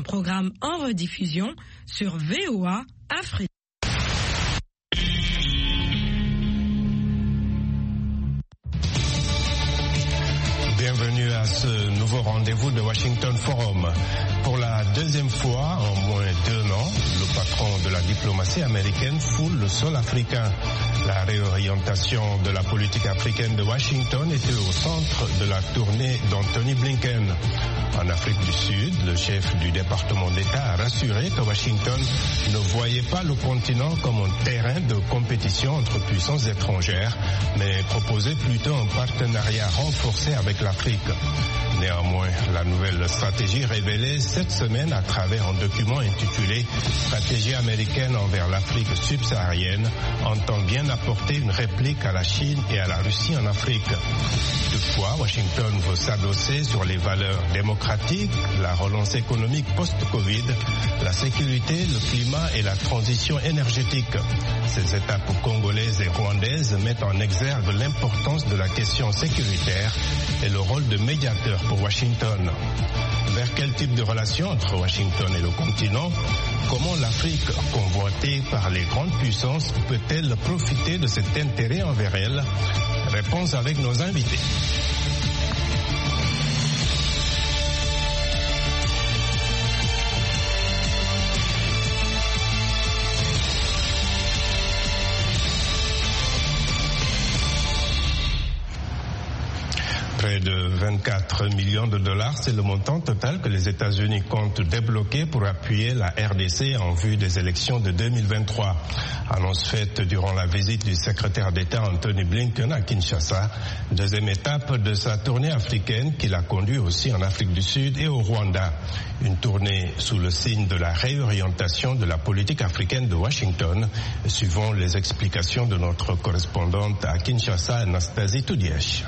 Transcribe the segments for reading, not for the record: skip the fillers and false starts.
programme en rediffusion sur VOA Afrique. Bienvenue à ce nouveau rendez-vous de Washington Forum. Pour la deuxième fois en moins d'1 an, le patron de la diplomatie américaine foule le sol africain. La réorientation de la politique africaine de Washington était au centre de la tournée d'Anthony Blinken. En Afrique du Sud, le chef du département d'État a rassuré que Washington ne voyait pas le continent comme un terrain de compétition entre puissances étrangères, mais proposait plutôt un partenariat renforcé avec l'Afrique. Néanmoins, la nouvelle stratégie révélée cette semaine à travers un document intitulé « Stratégie américaine envers l'Afrique subsaharienne » entend bien apporter une réplique à la Chine et à la Russie en Afrique. Toutefois, Washington veut s'adosser sur les valeurs démocratiques, la relance économique post-Covid, la sécurité, le climat et la transition énergétique. Ces étapes congolaises et rwandaises mettent en exergue l'importance de la question sécuritaire et le rôle de médiateur pour Washington. Vers quel type de relation entre Washington et le continent? Comment l'Afrique, convoitée par les grandes puissances, peut-elle profiter de cet intérêt envers elle? Réponse avec nos invités. Près de 24 millions de dollars, c'est le montant total que les États-Unis comptent débloquer pour appuyer la RDC en vue des élections de 2023. Annonce faite durant la visite du secrétaire d'État Anthony Blinken à Kinshasa, deuxième étape de sa tournée africaine qu'il a conduit aussi en Afrique du Sud et au Rwanda. Une tournée sous le signe de la réorientation de la politique africaine de Washington, suivant les explications de notre correspondante à Kinshasa, Anastasie Toudiesh.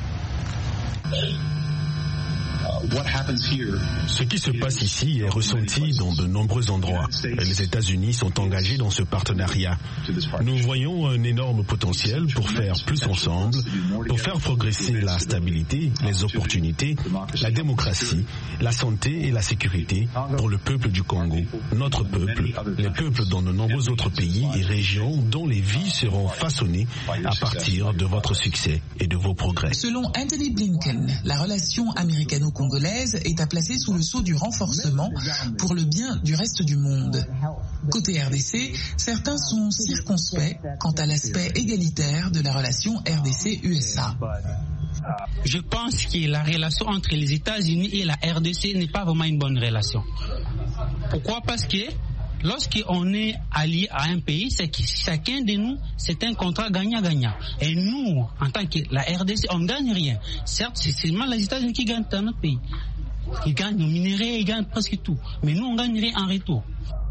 Ce qui se passe ici est ressenti dans de nombreux endroits. Les États-Unis sont engagés dans ce partenariat. Nous voyons un énorme potentiel pour faire plus ensemble, pour faire progresser la stabilité, les opportunités, la démocratie, la santé et la sécurité pour le peuple du Congo, notre peuple, les peuples dans de nombreux autres pays et régions dont les vies seront façonnées à partir de votre succès et de vos progrès. Selon Anthony Blinken, la relation américano-congolaise est à placer sous le sceau du renforcement pour le bien du reste du monde. Côté RDC, certains sont circonspects quant à l'aspect égalitaire de la relation RDC-USA. Je pense que la relation entre les États-Unis et la RDC n'est pas vraiment une bonne relation. Pourquoi? Parce que lorsqu'on est allié à un pays, c'est que chacun de nous, c'est un contrat gagnant-gagnant. Et nous, en tant que la RDC, on ne gagne rien. Certes, c'est seulement les États-Unis qui gagnent dans notre pays. Ils gagnent nos minéraux, ils gagnent presque tout. Mais nous, on ne gagne rien en retour.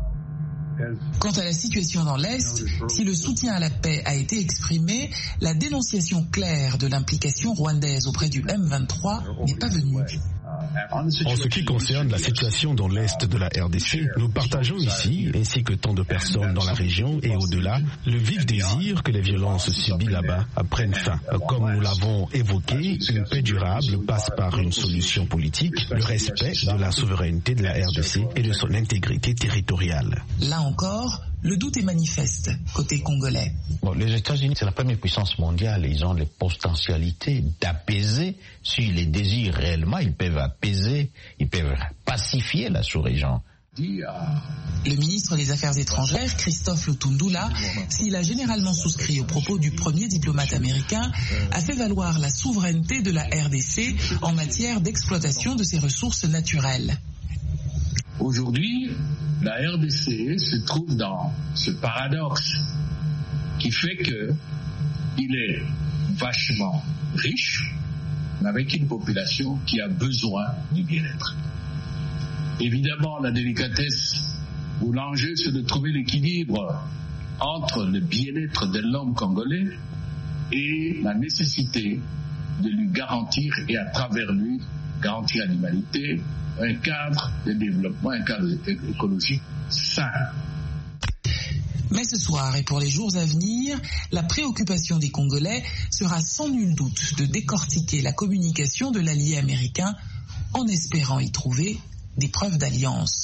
Quant à la situation dans l'Est, si le soutien à la paix a été exprimé, la dénonciation claire de l'implication rwandaise auprès du M23 n'est pas venue. En ce qui concerne la situation dans l'Est de la RDC, nous partageons ici, ainsi que tant de personnes dans la région et au-delà, le vif désir que les violences subies là-bas prennent fin. Comme nous l'avons évoqué, une paix durable passe par une solution politique, le respect de la souveraineté de la RDC et de son intégrité territoriale. Là encore, le doute est manifeste côté congolais. Les États-Unis, c'est la première puissance mondiale. Ils ont les potentialités d'apaiser. S'ils les désirent réellement, ils peuvent apaiser, ils peuvent pacifier la sous-région. Le ministre des Affaires étrangères, Christophe Lutundula, s'il a généralement souscrit aux propos du premier diplomate américain, a fait valoir la souveraineté de la RDC en matière d'exploitation de ses ressources naturelles. Aujourd'hui, la RDC se trouve dans ce paradoxe qui fait qu'il est vachement riche, mais avec une population qui a besoin du bien-être. Évidemment, la délicatesse ou l'enjeu, c'est de trouver l'équilibre entre le bien-être de l'homme congolais et la nécessité de lui garantir, et à travers lui, garantir à l'humanité, un cadre de développement, un cadre écologique sain. Mais ce soir et pour les jours à venir, la préoccupation des Congolais sera sans nul doute de décortiquer la communication de l'allié américain en espérant y trouver des preuves d'alliance.